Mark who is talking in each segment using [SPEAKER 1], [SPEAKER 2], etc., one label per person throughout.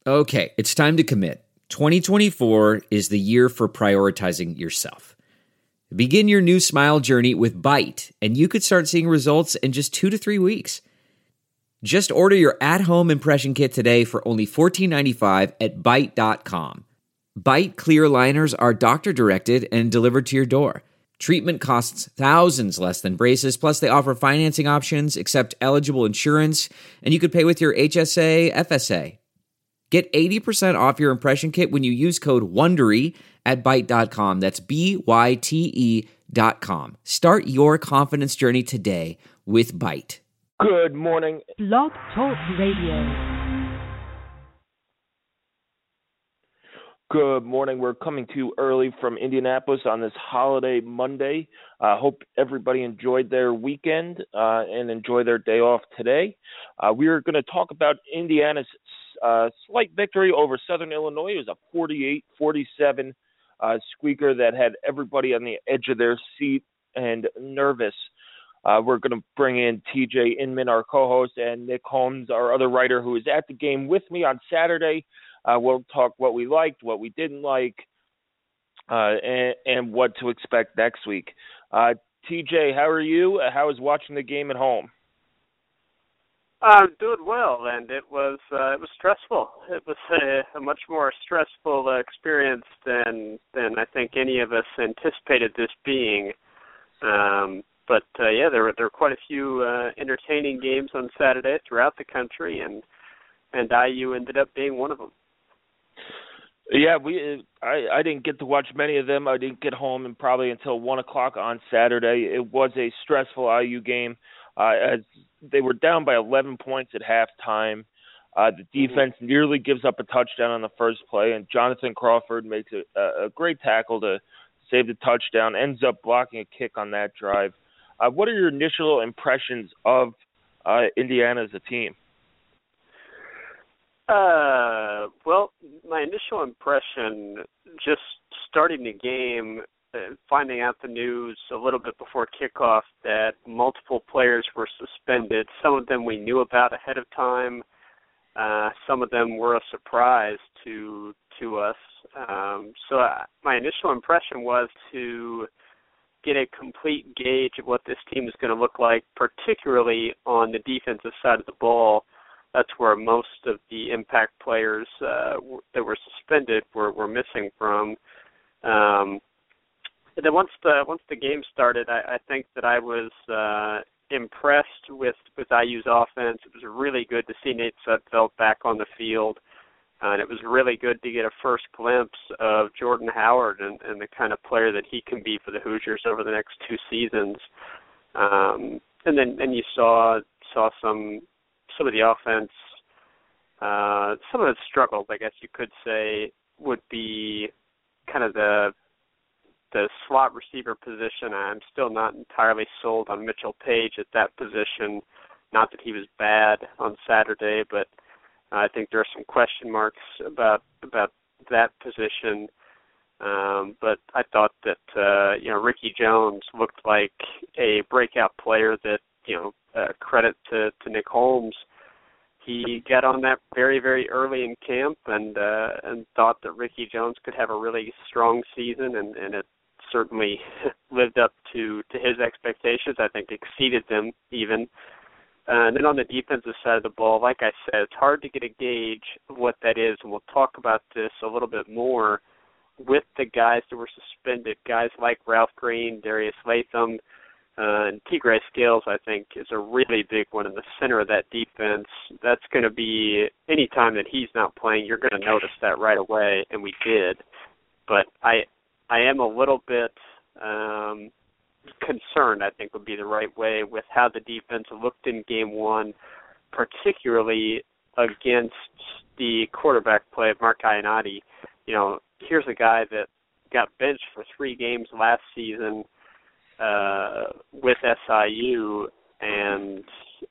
[SPEAKER 1] Okay, it's time to commit. 2024 is the year for prioritizing yourself. Begin your new smile journey with Byte, and you could start seeing results in just 2 to 3 weeks. Just order your at-home impression kit today for only $14.95 at Byte.com. Byte clear liners are doctor-directed and delivered to your door. Treatment costs thousands less than braces, plus they offer financing options, accept eligible insurance, and you could pay with your HSA, FSA. Get 80% off your impression kit when you use code WONDERY at Byte.com. That's BYTE.com. Start your confidence journey today with Byte.
[SPEAKER 2] Good morning.
[SPEAKER 3] Blog Talk Radio.
[SPEAKER 2] Good morning. We're coming to you early from Indianapolis on this holiday Monday. Hope everybody enjoyed their weekend and enjoy their day off today. We are going to talk about Indiana's slight victory over Southern Illinois. It was a 48-47 squeaker that had everybody on the edge of their seat and nervous. We're going to bring in TJ Inman, our co-host, and Nick Holmes, our other writer, who is at the game with me on Saturday. We'll talk what we liked, what we didn't like, and what to expect next week. TJ, how are you? How was watching the game at home?
[SPEAKER 4] I'm doing well, and it was stressful. It was a much more stressful experience than I think any of us anticipated this being. But there were quite a few entertaining games on Saturday throughout the country, and IU ended up being one of them.
[SPEAKER 2] Yeah, I didn't get to watch many of them. I didn't get home until 1 o'clock on Saturday. It was a stressful IU game. As they were down by 11 points at halftime. The defense nearly gives up a touchdown on the first play, and Jonathan Crawford makes a great tackle to save the touchdown, ends up blocking a kick on that drive. What are your initial impressions of Indiana as a team?
[SPEAKER 4] Well, my initial impression, just starting the game, finding out the news a little bit before kickoff that multiple players were suspended. Some of them we knew about ahead of time. Some of them were a surprise to us. So my initial impression was to get a complete gauge of what this team is going to look like, particularly on the defensive side of the ball. That's where most of the impact players that were suspended were missing from. And then once the game started, I think that I was impressed with IU's offense. It was really good to see Nate Sudfeld back on the field, and it was really good to get a first glimpse of Jordan Howard and the kind of player that he can be for the Hoosiers over the next 2 seasons. And then you saw some of the offense. Some of it struggled, I guess you could say, would be kind of the slot receiver position. I'm still not entirely sold on Mitchell Page at that position. Not that he was bad on Saturday, but I think there are some question marks about that position. But I thought that Ricky Jones looked like a breakout player that credit to Nick Holmes. He got on that very, very early in camp and thought that Ricky Jones could have a really strong season, and it certainly lived up to his expectations. I think exceeded them even. And then on the defensive side of the ball, like I said, it's hard to get a gauge of what that is, and we'll talk about this a little bit more with the guys that were suspended, guys like Ralph Green, Darius Latham, and Tigray Scales, I think, is a really big one in the center of that defense. That's going to be, any time that he's not playing, you're going to notice that right away, and we did. But I am a little bit concerned, I think would be the right way, with how the defense looked in game one, particularly against the quarterback play of Mark Ionati. Here's a guy that got benched for 3 games last season with SIU, and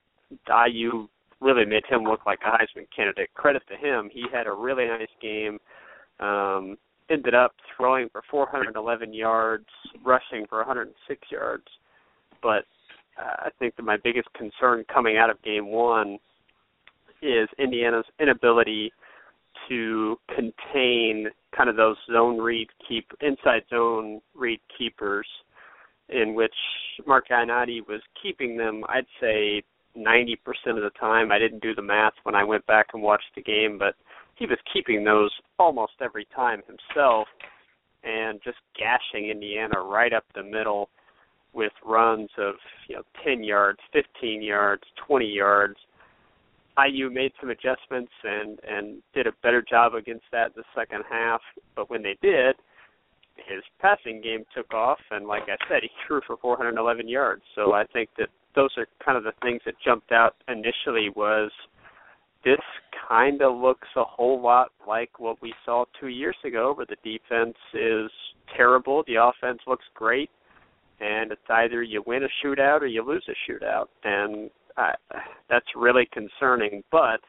[SPEAKER 4] IU really made him look like a Heisman candidate. Credit to him. He had a really nice game. Ended up throwing for 411 yards, rushing for 106 yards. But I think that my biggest concern coming out of game one is Indiana's inability to contain kind of those inside zone read keepers, in which Mark Iannotti was keeping them, I'd say 90% of the time. I didn't do the math when I went back and watched the game, but he was keeping those almost every time himself and just gashing Indiana right up the middle with runs of 10 yards, 15 yards, 20 yards. IU made some adjustments and did a better job against that in the second half, but when they did, his passing game took off, and like I said, he threw for 411 yards. So I think that those are kind of the things that jumped out initially. Was this kind of looks a whole lot like what we saw 2 years ago, where the defense is terrible, the offense looks great, and it's either you win a shootout or you lose a shootout, and that's really concerning. But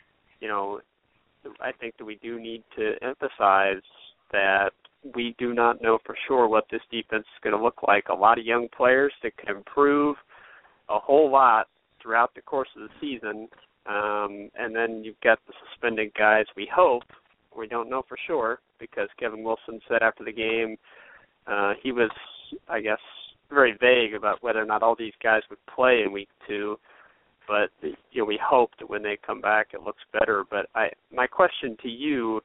[SPEAKER 4] I think that we do need to emphasize that we do not know for sure what this defense is going to look like. A lot of young players that can improve a whole lot throughout the course of the season, and then you've got the suspended guys. We hope, we don't know for sure, because Kevin Wilson said after the game he was, I guess, very vague about whether or not all these guys would play in week 2. But we hope that when they come back, it looks better. But my question to you,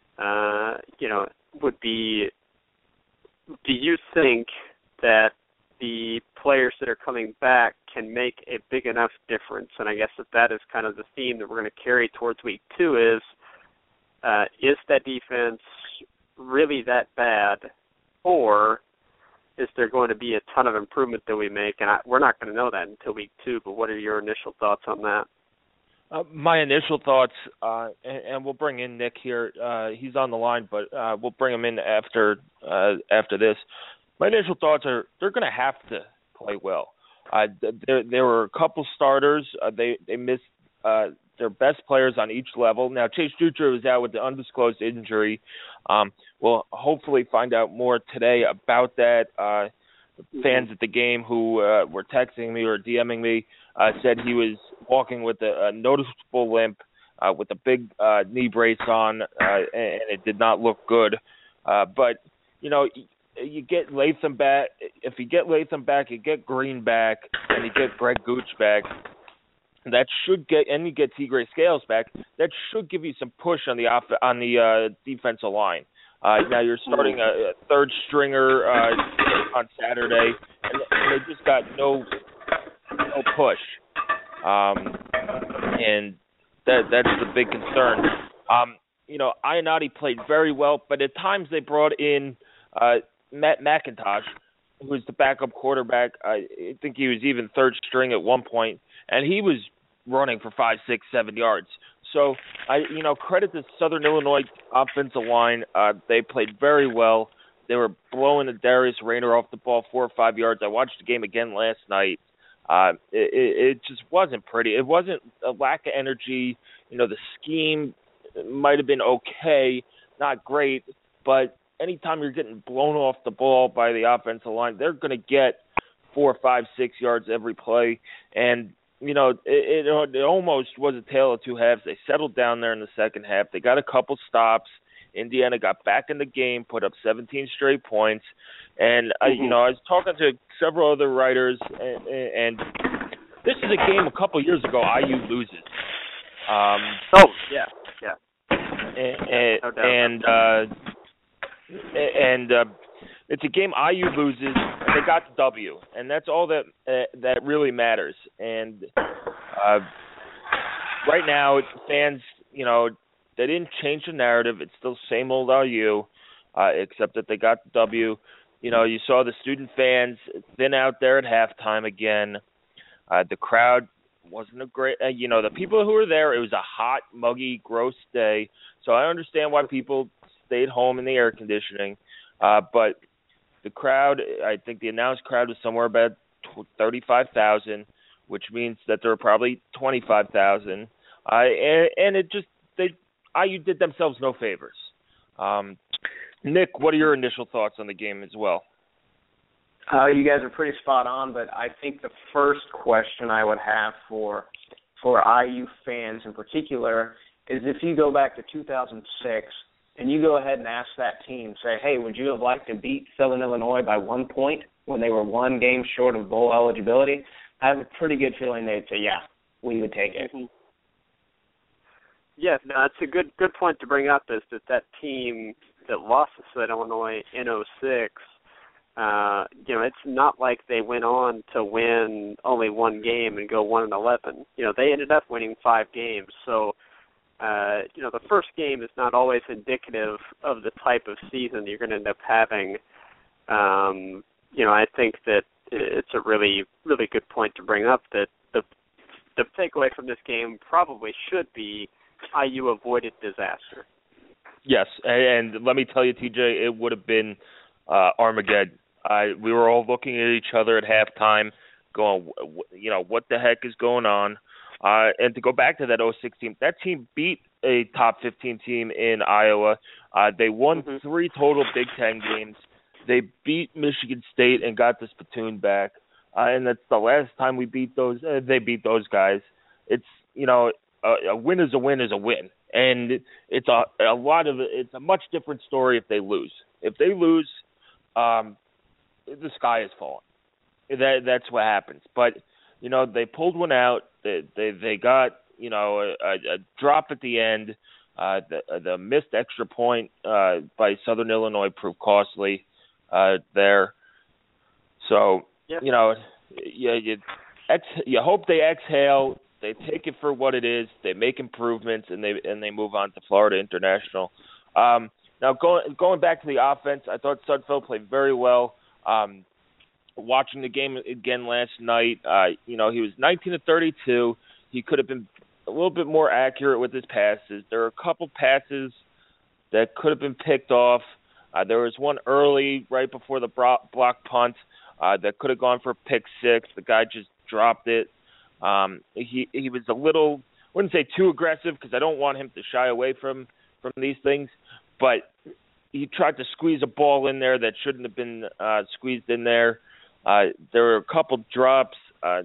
[SPEAKER 4] would be: do you think that the players that are coming back can make a big enough difference? And I guess that is kind of the theme that we're going to carry towards week 2. Is that defense really that bad, or is there going to be a ton of improvement that we make? And we're not going to know that until week 2, but what are your initial thoughts on that?
[SPEAKER 5] My initial thoughts, and we'll bring in Nick here. He's on the line, but we'll bring him in after this. My initial thoughts are they're going to have to play well. There were a couple starters. They missed their best players on each level. Now, Chase Dutra was out with the undisclosed injury. We'll hopefully find out more today about that. Fans at the game who were texting me or DMing me said he was walking with a noticeable limp, with a big knee brace on, and it did not look good. But, you get Latham back. If you get Latham back, you get Green back, and you get Greg Gooch back. That should and you get Tigre Scales back. That should give you some push on the defensive line. Now you're starting a third stringer on Saturday, and they just got no push, and that's the big concern. Iannotti played very well, but at times they brought in Matt McIntosh, who was the backup quarterback. I think he was even third string at one point, and he was running for 5, 6, 7 yards. So, credit to Southern Illinois offensive line. They played very well. They were blowing the Darius Rayner off the ball 4 or 5 yards. I watched the game again last night. It just wasn't pretty. It wasn't a lack of energy. The scheme might have been okay, not great, but anytime you're getting blown off the ball by the offensive line, they're going to get 4, 5, 6 yards every play. And it almost was a tale of two halves. They settled down there in the second half. They got a couple stops. Indiana got back in the game, put up 17 straight points. And, I was talking to several other writers, and this is a game a couple years ago IU loses. It's a game IU loses, and they got the W, and that's all that really matters. And right now, fans, they didn't change the narrative. It's still same old IU, except that they got the W. You saw the student fans thin out there at halftime again. The crowd wasn't a great, the people who were there, it was a hot, muggy, gross day. So I understand why people stayed home in the air conditioning. But the crowd, I think the announced crowd was somewhere about 35,000, which means that there were probably 25,000. And it just, IU did themselves no favors. Nick, what are your initial thoughts on the game as well?
[SPEAKER 6] You guys are pretty spot on, but I think the first question I would have for IU fans in particular is if you go back to 2006 and you go ahead and ask that team, say, hey, would you have liked to beat Southern Illinois by 1 point when they were 1 game short of bowl eligibility? I have a pretty good feeling they'd say, yeah, we would take it.
[SPEAKER 4] Mm-hmm. Yeah, no, it's a good point to bring up is that team that lost to Southern Illinois in 2006, it's not like they went on to win only 1 game and go 1-11. They ended up winning 5 games. So, the first game is not always indicative of the type of season you're going to end up having. I think that it's a really, really good point to bring up that the takeaway from this game probably should be IU avoided disaster.
[SPEAKER 5] Yes, and let me tell you, TJ, it would have been Armageddon. We were all looking at each other at halftime going, what the heck is going on? And to go back to that 2006 team, that team beat a top 15 team in Iowa. They won 3 total Big Ten games. They beat Michigan State and got the spittoon back. And that's the last time we beat those. They beat those guys. It's, a win is a win is a win. And it's it's a much different story if they lose. If they lose, the sky is falling. That's what happens. But, they pulled one out. They got, a drop at the end. The missed extra point by Southern Illinois proved costly there. So, you hope they exhale. They take it for what it is. They make improvements, and they move on to Florida International. Now, going back to the offense, I thought Sudfeld played very well. Watching the game again last night, he was 19 of 32. He could have been a little bit more accurate with his passes. There were a couple passes that could have been picked off. There was one early, right before the block punt, that could have gone for a pick six. The guy just dropped it. He was a little, I wouldn't say too aggressive because I don't want him to shy away from these things, but he tried to squeeze a ball in there that shouldn't have been squeezed in there. There were a couple drops. I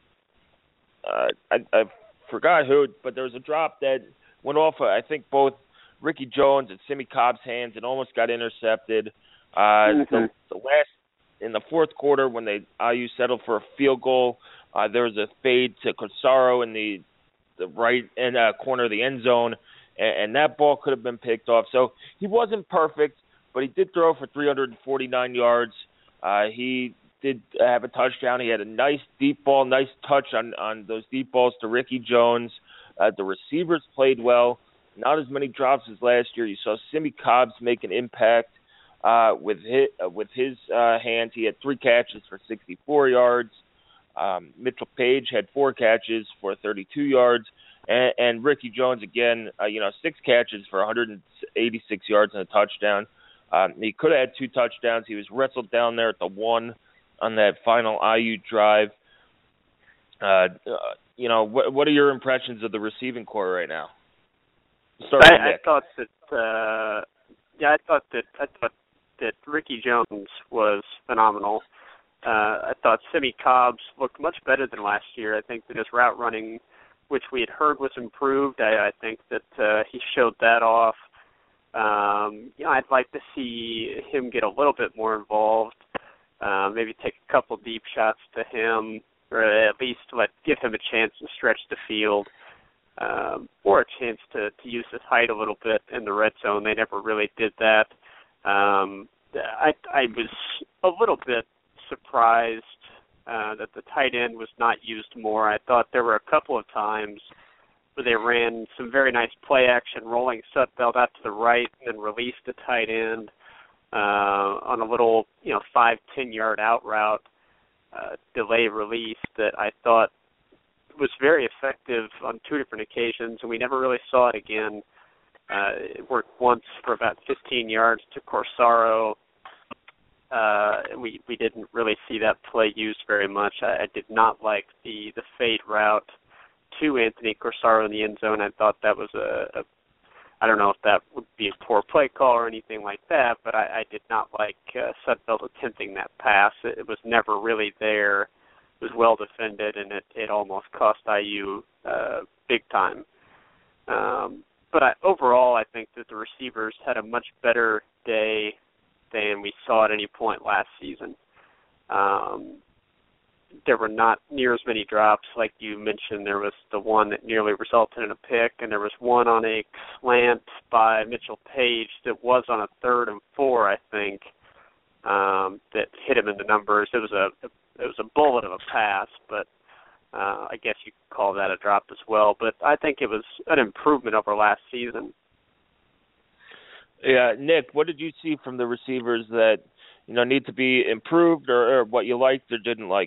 [SPEAKER 5] forgot who, but there was a drop that went off, I think, both Ricky Jones and Simi Cobb's hands and almost got intercepted. The last, in the fourth quarter, when IU settled for a field goal, there was a fade to Corsaro in the right end corner of the end zone, and that ball could have been picked off. So he wasn't perfect, but he did throw for 349 yards. He did have a touchdown. He had a nice deep ball, nice touch on those deep balls to Ricky Jones. The receivers played well. Not as many drops as last year. You saw Simi Cobbs make an impact with his hands. He had 3 catches for 64 yards. Mitchell Page had 4 catches for 32 yards. And Ricky Jones, again, 6 catches for 186 yards and a touchdown. He could have had 2 touchdowns. He was wrestled down there at the 1 on that final IU drive. What are your impressions of the receiving corps right now?
[SPEAKER 4] I thought that Ricky Jones was phenomenal. I thought Simi Cobbs looked much better than last year. I think that his route running, which we had heard was improved, I think that he showed that off. I'd like to see him get a little bit more involved, maybe take a couple deep shots to him, or at least give him a chance to stretch the field, or a chance to use his height a little bit in the red zone. They never really did that. I was a little bit surprised that the tight end was not used more. I thought there were a couple of times where they ran some very nice play action, rolling Sudfeld out to the right and then released the tight end on a little 5-10 yard out route delay release that I thought was very effective on 2 different occasions, and we never really saw it again. It worked once for about 15 yards to Corsaro. We didn't really see that play used very much. I did not like the fade route to Anthony Corsaro in the end zone. I thought that was I don't know if that would be a poor play call or anything like that, but I did not like Sudfeld attempting that pass. It was never really there. It was well defended, and it almost cost IU big time. But overall, I think that the receivers had a much better day than we saw at any point last season. There were not near as many drops, like you mentioned. There was the one that nearly resulted in a pick, and there was one on a slant by Mitchell Page that was on a 3rd and 4, I think, that hit him in the numbers. It was a bullet of a pass, but I guess you could call that a drop as well. But I think it was an improvement over last season.
[SPEAKER 5] Yeah, Nick, what did you see from the receivers that need to be improved, or what you liked or didn't like?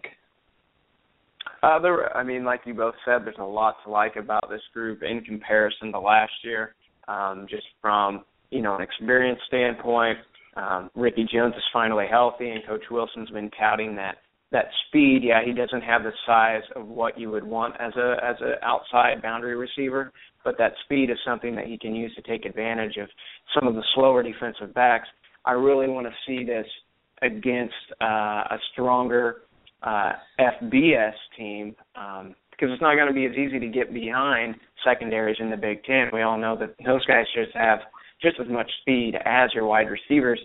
[SPEAKER 6] Like you both said, there's a lot to like about this group in comparison to last year. Just from an experience standpoint, Ricky Jones is finally healthy, and Coach Wilson's been touting that speed. Yeah, he doesn't have the size of what you would want as a outside boundary receiver, but that speed is something that he can use to take advantage of some of the slower defensive backs. I really want to see this against a stronger FBS team, because it's not going to be as easy to get behind secondaries in the Big Ten. We all know that those guys just have just as much speed as your wide receivers.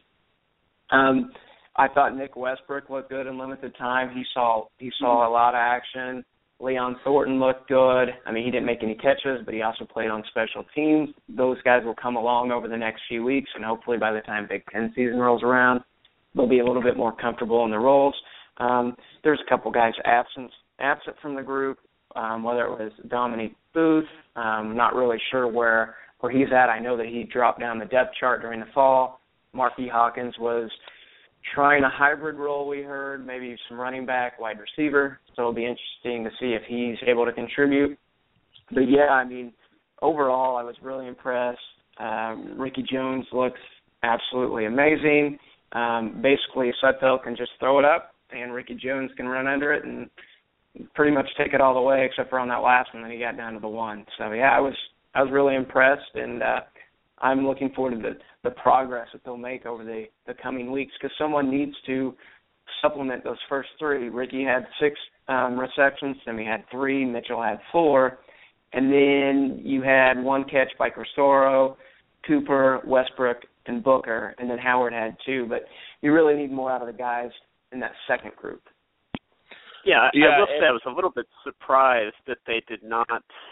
[SPEAKER 6] I thought Nick Westbrook looked good in limited time. He saw a lot of action. Leon Thornton looked good. He didn't make any catches, but he also played on special teams. Those guys will come along over the next few weeks, and hopefully by the time Big Ten season rolls around, they'll be a little bit more comfortable in their roles. There's a couple guys absent from the group, whether it was Dominique Booth. Not really sure where he's at. I know that he dropped down the depth chart during the fall. Marquis Hawkins was trying a hybrid role, we heard, maybe some running back, wide receiver. So it'll be interesting to see if he's able to contribute. But, yeah, overall I was really impressed. Ricky Jones looks absolutely amazing. Basically, Sudfeld can just throw it up, and Ricky Jones can run under it and pretty much take it all the way, except for on that last one that he got down to the 1. So, yeah, I was really impressed, and I'm looking forward to the progress that they'll make over the coming weeks, because someone needs to supplement those first 3. Ricky had 6 receptions, Timmy had 3, Mitchell had 4, and then you had 1 catch by Crisoro, Cooper, Westbrook, and Booker, and then Howard had 2. But you really need more out of the guys in that second group.
[SPEAKER 4] Yeah, I will say I was a little bit surprised that they did not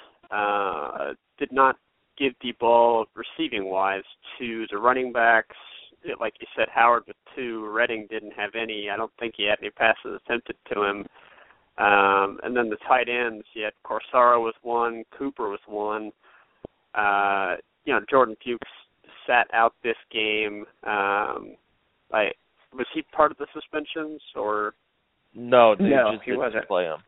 [SPEAKER 4] give the ball receiving-wise to the running backs. Like you said, Howard with 2. Redding didn't have any. I don't think he had any passes attempted to him. And then the tight ends, you had Corsaro with 1, Cooper with 1. Jordan Fuchs sat out this game. Was he part of the suspensions, or?
[SPEAKER 5] No,
[SPEAKER 6] he wasn't.
[SPEAKER 5] Play him.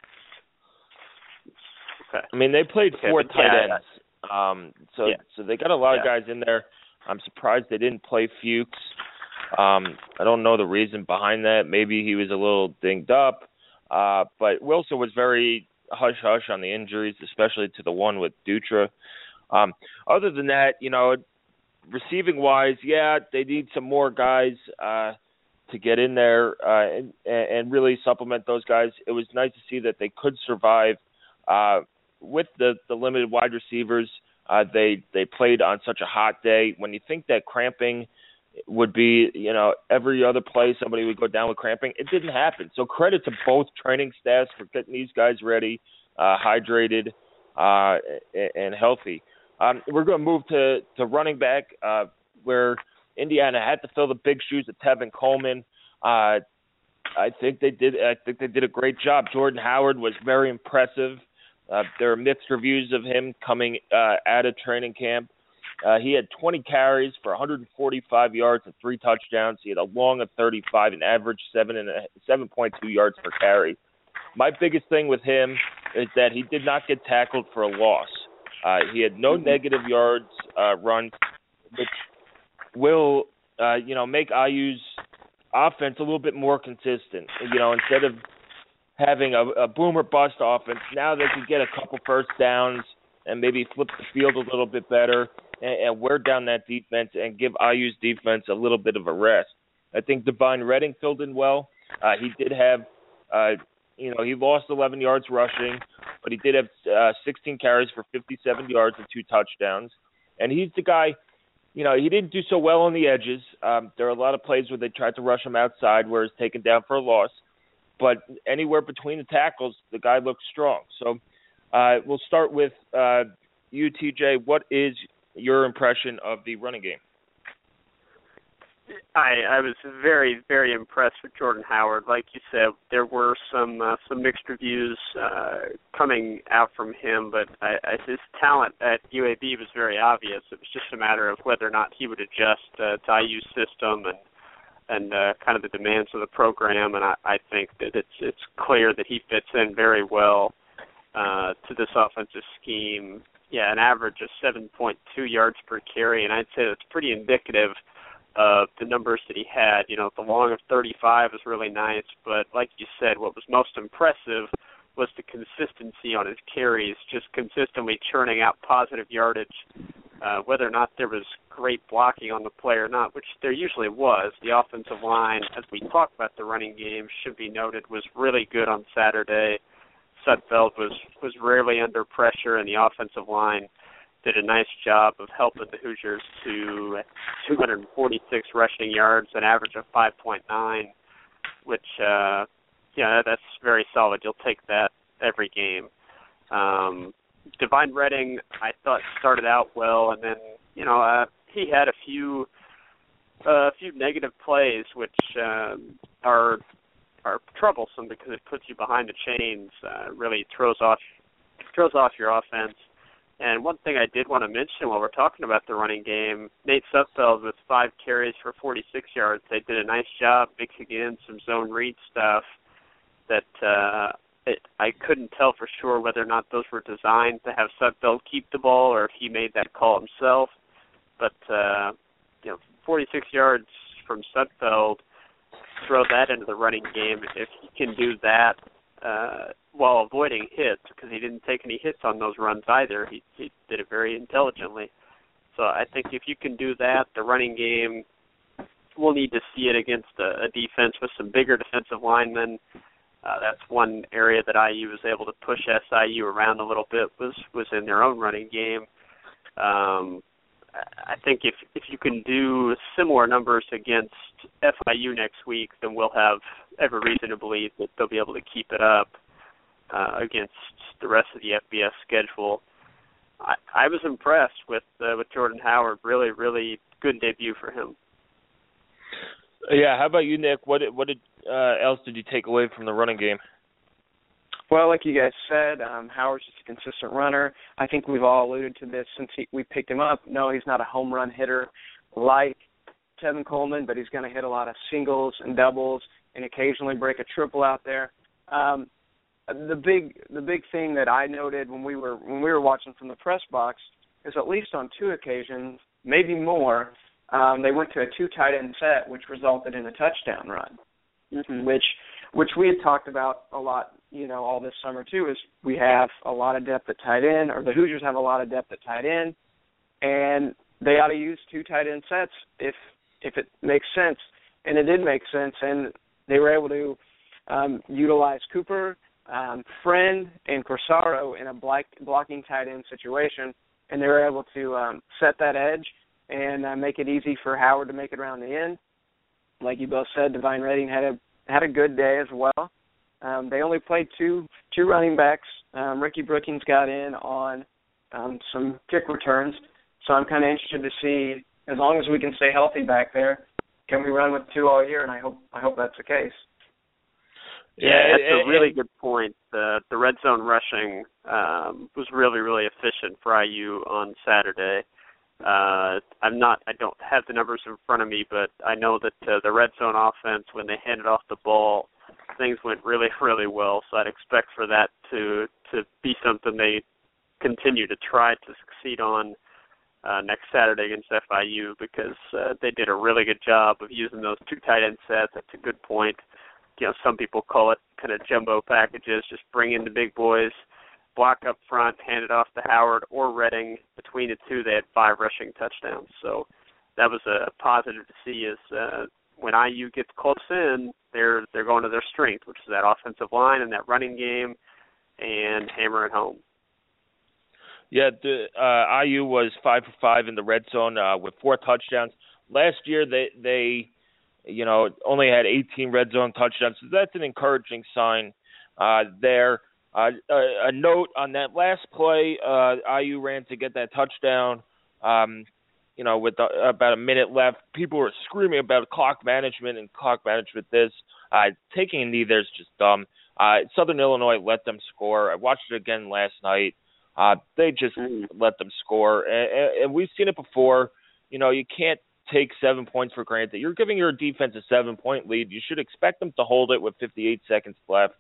[SPEAKER 4] Okay.
[SPEAKER 5] They played 4 tight ends. So they got a lot of guys in there. I'm surprised they didn't play Fuchs. I don't know the reason behind that. Maybe he was a little dinged up. But Wilson was very hush-hush on the injuries, especially to the one with Dutra. Other than that, receiving-wise, they need some more guys to get in there and really supplement those guys. It was nice to see that they could survive with the limited wide receivers. They played on such a hot day. When you think that cramping would be, every other play somebody would go down with cramping, it didn't happen. So credit to both training staffs for getting these guys ready, hydrated, and healthy. We're going to move to running back, where Indiana had to fill the big shoes of Tevin Coleman. I think they did a great job. Jordan Howard was very impressive. There are mixed reviews of him coming out of training camp. He had 20 carries for 145 yards and 3 touchdowns. He had a long of 35 and averaged 7.2 yards per carry. My biggest thing with him is that he did not get tackled for a loss. He had no negative yards run, which will make IU's offense a little bit more consistent. Instead of having a boom or bust offense, now they can get a couple first downs and maybe flip the field a little bit better and wear down that defense and give IU's defense a little bit of a rest. I think Devine Redding filled in well. He did have, he lost 11 yards rushing, but he did have 16 carries for 57 yards and 2 touchdowns. And he's the guy, he didn't do so well on the edges. There are a lot of plays where they tried to rush him outside where he's taken down for a loss. But anywhere between the tackles, the guy looks strong. So we'll start with you, TJ. What is your impression of the running game?
[SPEAKER 4] I was very, very impressed with Jordan Howard. Like you said, there were some mixed reviews coming out from him, but his talent at UAB was very obvious. It was just a matter of whether or not he would adjust to IU's system and kind of the demands of the program. And I think that it's clear that he fits in very well to this offensive scheme. Yeah, an average of 7.2 yards per carry, and I'd say that's pretty indicative of the numbers that he had. The long of 35 was really nice, but like you said, what was most impressive was the consistency on his carries, just consistently churning out positive yardage, whether or not there was great blocking on the play or not, which there usually was. The offensive line, as we talk about the running game, should be noted, was really good on Saturday. Sudfeld was rarely under pressure, and the offensive line did a nice job of helping the Hoosiers to 246 rushing yards, an average of 5.9, which, that's very solid. You'll take that every game. Divine Redding, I thought, started out well, and then, he had a few negative plays, which are troublesome because it puts you behind the chains, really throws off your offense. And one thing I did want to mention while we're talking about the running game, Nate Sudfeld with 5 carries for 46 yards. They did a nice job mixing in some zone read stuff that I couldn't tell for sure whether or not those were designed to have Sudfeld keep the ball or if he made that call himself. But, 46 yards from Sudfeld, throw that into the running game. If he can do that while avoiding hits, because he didn't take any hits on those runs either. He did it very intelligently. So I think if you can do that, the running game, we'll need to see it against a defense with some bigger defensive linemen. That's one area that IU was able to push SIU around a little bit was in their own running game. I think if you can do similar numbers against FIU next week, then we'll have every reason to believe that they'll be able to keep it up against the rest of the FBS schedule. I was impressed with Jordan Howard. Really, really good debut for him.
[SPEAKER 5] Yeah, how about you, Nick? What else did you take away from the running game?
[SPEAKER 6] Well, like you guys said, Howard's just a consistent runner. I think we've all alluded to this since we picked him up. No, he's not a home run hitter like Tevin Coleman, but he's going to hit a lot of singles and doubles and occasionally break a triple out there. The big thing that I noted when we were watching from the press box is at least on 2 occasions, maybe more, they went to a 2 tight end set, which resulted in a touchdown run, which we had talked about a lot, all this summer too, is we have a lot of depth at tight end, or the Hoosiers have a lot of depth at tight end, and they ought to use 2 tight end sets if it makes sense. And it did make sense, and they were able to utilize Cooper, Friend, and Corsaro in a blocking tight end situation, and they were able to set that edge and make it easy for Howard to make it around the end. Like you both said, Divine Redding had a good day as well. They only played two running backs. Ricky Brookings got in on some kick returns, so I'm kind of interested to see, as long as we can stay healthy back there, can we run with 2 all year? And I hope that's the case.
[SPEAKER 4] Yeah, that's a really good point. The red zone rushing was really, really efficient for IU on Saturday. I don't have the numbers in front of me, but I know that the red zone offense, when they handed off the ball, things went really, really well. So I'd expect for that to be something they continue to try to succeed on next Saturday against FIU, because they did a really good job of using those 2 tight end sets. That's a good point. Some people call it kind of jumbo packages. Just bring in the big boys, block up front, hand it off to Howard or Redding. Between the 2, they had 5 rushing touchdowns. So that was a positive to see, is when IU gets close in, they're going to their strength, which is that offensive line and that running game, and hammer it home.
[SPEAKER 5] Yeah, IU was 5 for 5 in the red zone with 4 touchdowns. Last year they only had 18 red zone touchdowns, so that's an encouraging sign there. A note on that last play, IU ran to get that touchdown. With about a minute left, people were screaming about clock management and clock management. Taking a knee there is just dumb. Southern Illinois let them score. I watched it again last night. They just let them score, and we've seen it before. You can't take 7 points for granted. You're giving your defense a 7-point lead. You should expect them to hold it with 58 seconds left.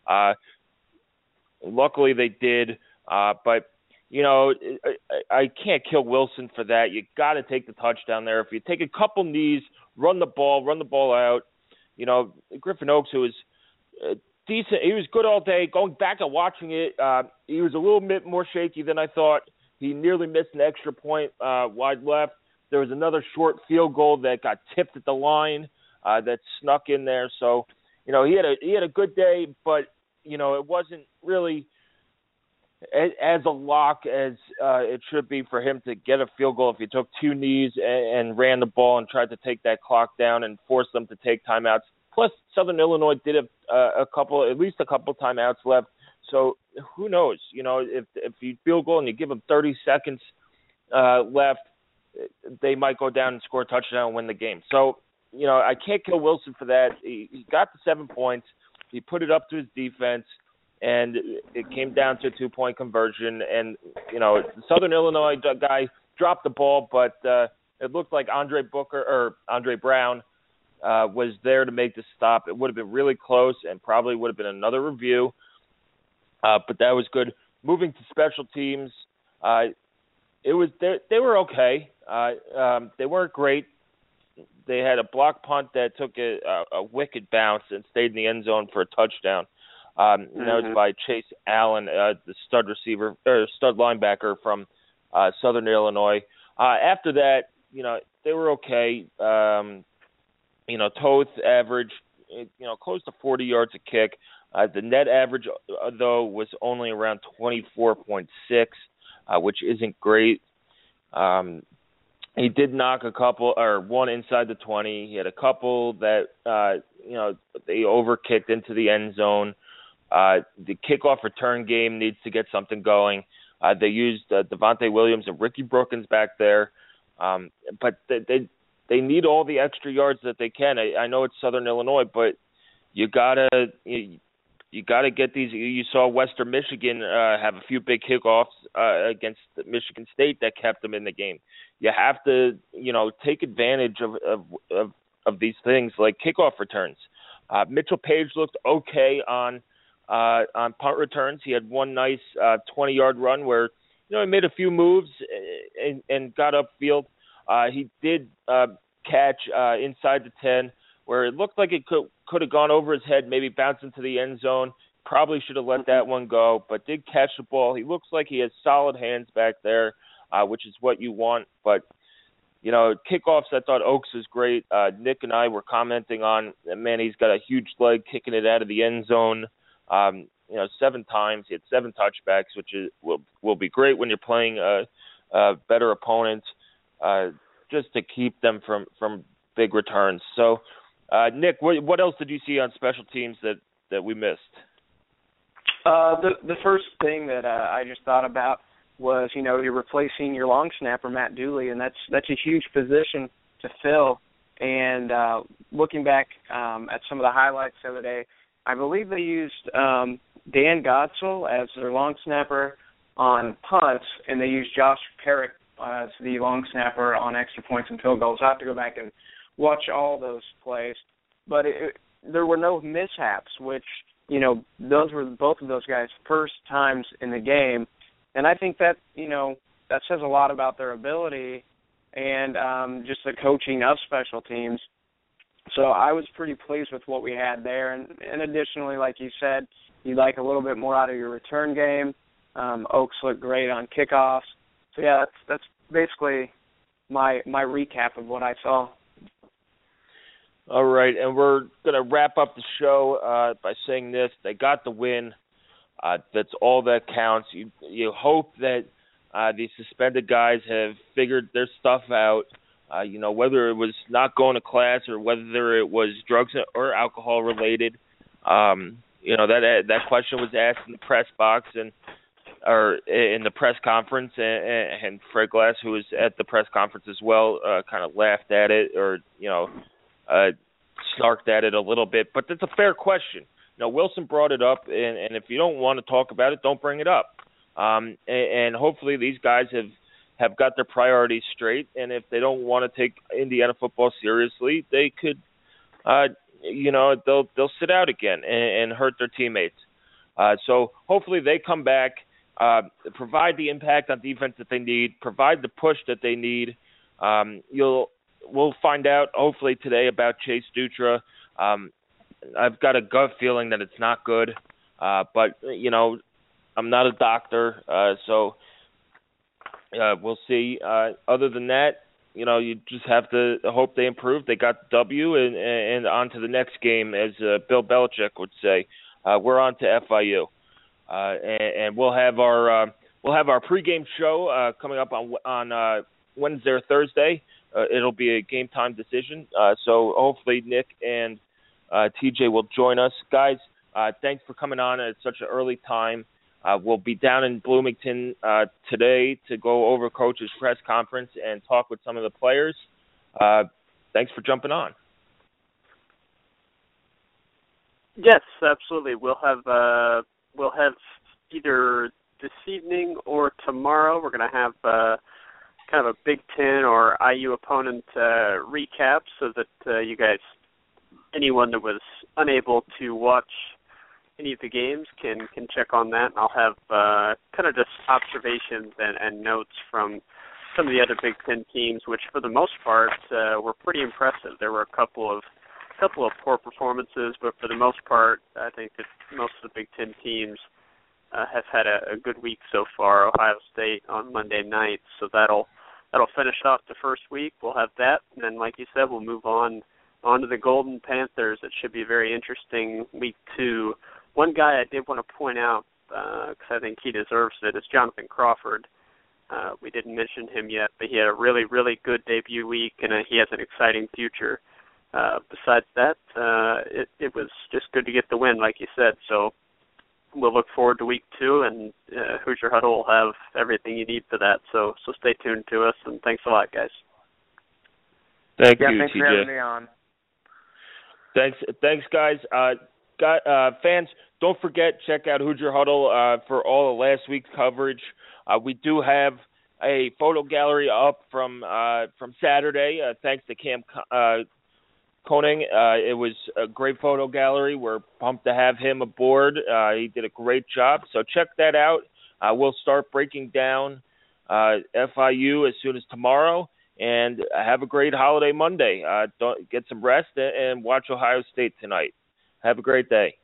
[SPEAKER 5] Luckily, they did, but I can't kill Wilson for that. You got to take the touchdown there. If you take a couple knees, run the ball out. Griffin Oaks, who was decent, he was good all day. Going back and watching it, he was a little bit more shaky than I thought. He nearly missed an extra point wide left. There was another short field goal that got tipped at the line that snuck in there. So, he had a good day, but it wasn't really as a lock as it should be for him to get a field goal if he took 2 knees and ran the ball and tried to take that clock down and force them to take timeouts. Plus, Southern Illinois did at least a couple timeouts left. So who knows? If you field goal and you give them 30 seconds left, they might go down and score a touchdown and win the game. So, I can't kill Wilson for that. He got the 7 points. He put it up to his defense, and it came down to a 2-point conversion. And, the Southern Illinois guy dropped the ball, but it looked like Andre Brown was there to make the stop. It would have been really close and probably would have been another review, but that was good. Moving to special teams, they were okay. They weren't great. They had a block punt that took a wicked bounce and stayed in the end zone for a touchdown. And that was by Chase Allen, the stud linebacker from Southern Illinois. After that, they were okay. Toth averaged, close to 40 yards a kick. The net average, though, was only around 24.6, which isn't great. He did knock one inside the 20. He had a couple that, they overkicked into the end zone. The kickoff return game needs to get something going. They used Devontae Williams and Ricky Brookins back there. But they need all the extra yards that they can. I know it's Southern Illinois, but you gotta get these. You saw Western Michigan have a few big kickoffs against Michigan State that kept them in the game. You have to, take advantage of these things like kickoff returns. Mitchell Page looked okay on punt returns. He had one nice 20-yard run where he made a few moves and got upfield. He did catch inside the 10 where it looked like it could have gone over his head, maybe bounced into the end zone. Probably should have let that one go, but did catch the ball. He looks like he has solid hands back there, which is what you want. But, kickoffs, I thought Oaks was great. Nick and I were commenting on, man, he's got a huge leg kicking it out of the end zone. 7 times. He had 7 touchbacks, which will be great when you're playing a better opponent, just to keep them from big returns. So, Nick, what else did you see on special teams that we missed?
[SPEAKER 6] The first thing that I just thought about was, you're replacing your long snapper, Matt Dooley, and that's a huge position to fill. And looking back at some of the highlights the other day, I believe they used Dan Godsell as their long snapper on punts, and they used Josh Perrick as the long snapper on extra points and field goals. I have to go back and watch all those plays. But there were no mishaps, which, those were both of those guys' first times in the game. And I think that, that says a lot about their ability and just the coaching of special teams. So I was pretty pleased with what we had there. And additionally, like you said, you'd like a little bit more out of your return game. Oaks looked great on kickoffs. So, yeah, that's basically my recap of what I saw.
[SPEAKER 5] All right, and we're going to wrap up the show by saying this. They got the win. That's all that counts. You hope that these suspended guys have figured their stuff out. Whether it was not going to class or whether it was drugs or alcohol related. That question was asked in the press box or in the press conference, and Fred Glass, who was at the press conference as well, kind of laughed at it or snarked at it a little bit. But that's a fair question. Wilson brought it up, and if you don't want to talk about it, don't bring it up. And hopefully these guys have got their priorities straight, and if they don't want to take Indiana football seriously, they could, they'll sit out again and hurt their teammates. So hopefully they come back, provide the impact on defense that they need, provide the push that they need. We'll find out hopefully today about Chase Dutra. I've got a gut feeling that it's not good, but I'm not a doctor, so we'll see. Other than that, you just have to hope they improve. They got the W and on to the next game, as Bill Belichick would say. We're on to FIU, and we'll have our pregame show coming up on Wednesday or Thursday. It'll be a game time decision. So hopefully Nick and TJ will join us, guys. Thanks for coming on at such an early time. We'll be down in Bloomington today to go over Coach's press conference and talk with some of the players. Thanks for jumping on.
[SPEAKER 4] Yes, absolutely. We'll have either this evening or tomorrow. We're going to have kind of a Big Ten or IU opponent recap, so that you guys, anyone that was unable to watch any of the games can check on that. And I'll have kind of just observations and notes from some of the other Big Ten teams, which for the most part were pretty impressive. There were a couple of poor performances, but for the most part, I think that most of the Big Ten teams have had a good week so far. Ohio State on Monday night, so that'll finish off the first week. We'll have that, and then, like you said, we'll move on to the Golden Panthers. It should be a very interesting week 2. One guy I did want to point out, because I think he deserves it, is Jonathan Crawford. We didn't mention him yet, but he had a really, really good debut week, and he has an exciting future. Besides that, it was just good to get the win, like you said. So we'll look forward to week 2, and Hoosier Huddle will have everything you need for that. So stay tuned to us, and thanks a lot, guys.
[SPEAKER 5] Thanks
[SPEAKER 6] TJ.
[SPEAKER 5] for having me on. Thanks, guys. Fans, don't forget, check out Hoosier Huddle for all of last week's coverage. We do have a photo gallery up from Saturday, thanks to Cam Koenig. It was a great photo gallery. We're pumped to have him aboard. He did a great job. So check that out. We'll start breaking down FIU as soon as tomorrow. And have a great holiday Monday. Don't get some rest and watch Ohio State tonight. Have a great day.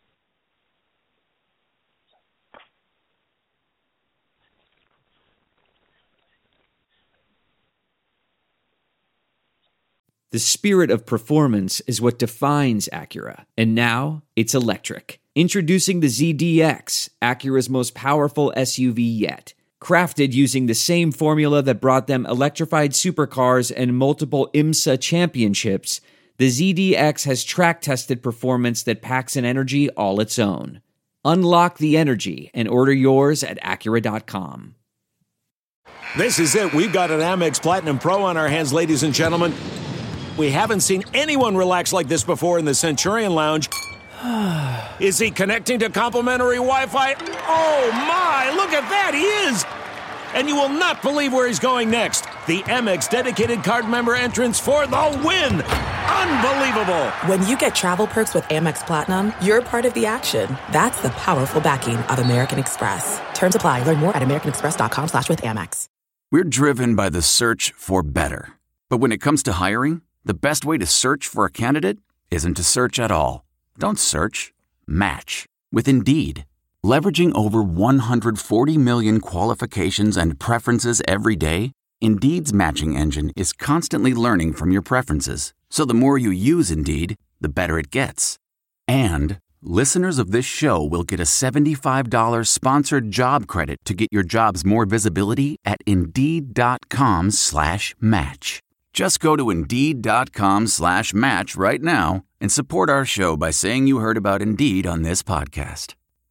[SPEAKER 1] The spirit of performance is what defines Acura, and now it's electric. Introducing the ZDX, Acura's most powerful SUV yet. Crafted using the same formula that brought them electrified supercars and multiple IMSA championships, the ZDX has track-tested performance that packs an energy all its own. Unlock the energy and order yours at Acura.com.
[SPEAKER 7] This is it. We've got an Amex Platinum Pro on our hands, ladies and gentlemen. We haven't seen anyone relax like this before in the Centurion Lounge. Is he connecting to complimentary Wi-Fi? Oh, my! Look at that! He is! And you will not believe where he's going next. The Amex dedicated card member entrance for the win! Unbelievable!
[SPEAKER 8] When you get travel perks with Amex Platinum, you're part of the action. That's the powerful backing of American Express. Terms apply. Learn more at americanexpress.com/withAmex.
[SPEAKER 9] We're driven by the search for better. But when it comes to hiring, the best way to search for a candidate isn't to search at all. Don't search. Match with Indeed. Leveraging over 140 million qualifications and preferences every day, Indeed's matching engine is constantly learning from your preferences. So the more you use Indeed, the better it gets. And listeners of this show will get a $75 sponsored job credit to get your jobs more visibility at Indeed.com/match. Just go to Indeed.com/match right now and support our show by saying you heard about Indeed on this podcast.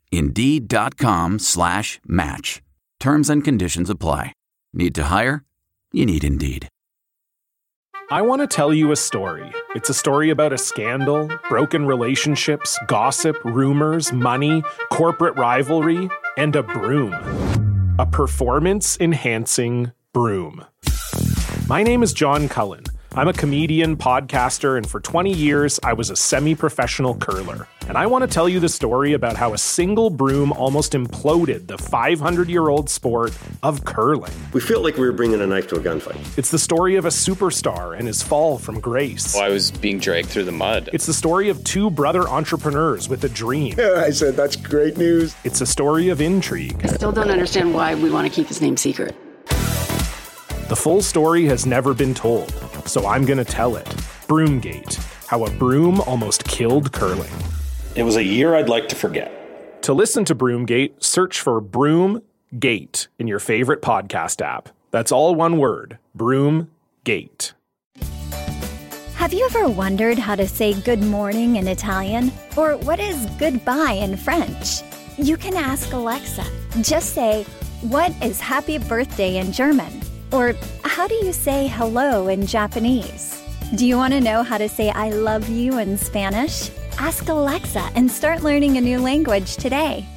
[SPEAKER 9] Indeed.com/match. Terms and conditions apply. Need to hire? You need Indeed.
[SPEAKER 10] I want to tell you a story. It's a story about a scandal, broken relationships, gossip, rumors, money, corporate rivalry, and a broom. A performance-enhancing broom. My name is John Cullen. I'm a comedian, podcaster, and for 20 years, I was a semi-professional curler. And I want to tell you the story about how a single broom almost imploded the 500-year-old sport of curling.
[SPEAKER 11] We felt like we were bringing a knife to a gunfight.
[SPEAKER 10] It's the story of a superstar and his fall from grace.
[SPEAKER 12] Well, I was being dragged through the mud.
[SPEAKER 10] It's the story of two brother entrepreneurs with a dream.
[SPEAKER 11] I said, that's great news.
[SPEAKER 10] It's a story of intrigue.
[SPEAKER 13] I still don't understand why we want to keep his name secret.
[SPEAKER 10] The full story has never been told, so I'm going to tell it. Broomgate, how a broom almost killed curling.
[SPEAKER 14] It was a year I'd like to forget.
[SPEAKER 10] To listen to Broomgate, search for Broomgate in your favorite podcast app. That's all one word, Broomgate.
[SPEAKER 15] Have you ever wondered how to say good morning in Italian? Or what is goodbye in French? You can ask Alexa. Just say, what is happy birthday in German? Or how do you say hello in Japanese? Do you want to know how to say I love you in Spanish? Ask Alexa and start learning a new language today.